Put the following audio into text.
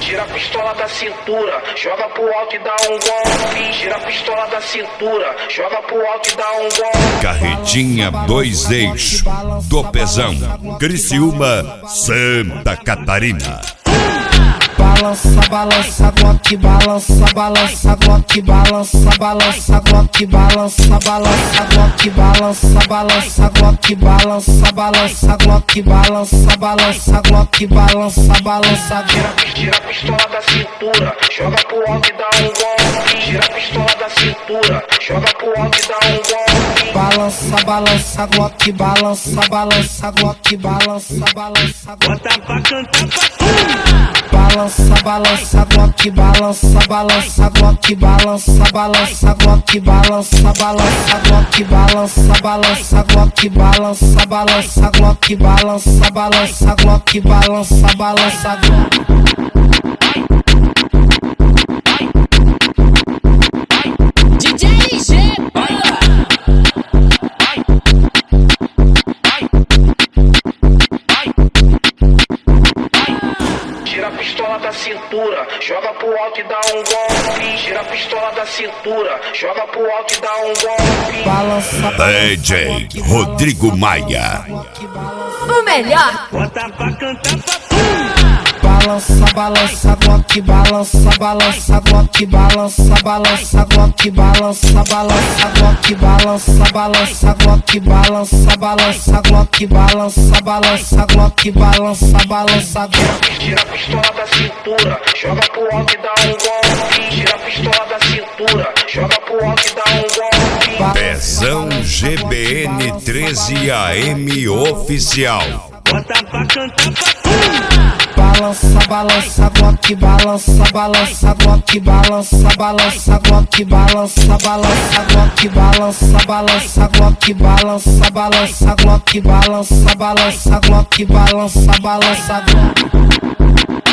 Tira a pistola da cintura, joga pro alto e dá um golpe. Tira a pistola da cintura, joga pro alto e dá um golpe. Carretinha 2 eixos do Pezão, Criciúma, Santa Catarina. Balança, balança, Glock, balança, balança, Glock, balança, balança, Glock, balança, balança, Glock, balança, balança, Glock, balança, balança, Glock, balança, balança, Glock, balança, balança. Tira a pistola da cintura, joga pro alto e dá um golpe. Tira a pistola da cintura, joga pro alto e dá um golpe. Balança, balança, Glock, balança, balança, Glock, balança, balança. Bota pra cantar pra Balança, balança, Glock, balança, balança, Glock, balança, balança, Glock, balança, balança, Glock, balança, balança, Glock, balança, balança, Glock, balança, balança, Glock, balança, balança. DJ G. Tira a pistola da cintura, joga pro alto e dá um golpe. Tira a pistola da cintura, joga pro alto e dá um golpe. Balança, DJ Rodrigo Maia. O melhor. bota pra cantar pra balança, balança, Glock, balança, balança, Glock, balança, balança, Glock, balança, balança, Glock, balança, balança, Glock, balança, balança, Glock, balança, balança, Glock, balança, balança. Tira a pistola da cintura, joga pro alto e dá um golpe. Tira a pistola da cintura, joga pro alto e dá um golpe. Pezão GBN 13 AM Oficial. bota pra cantar pra Balança, balança, Glock, balança, balança, Glock, balança, balança, Glock, balança, balança, Glock, balança, balança, Glock, balança, balança, Glock, balança, balança, Glock, balança, balança.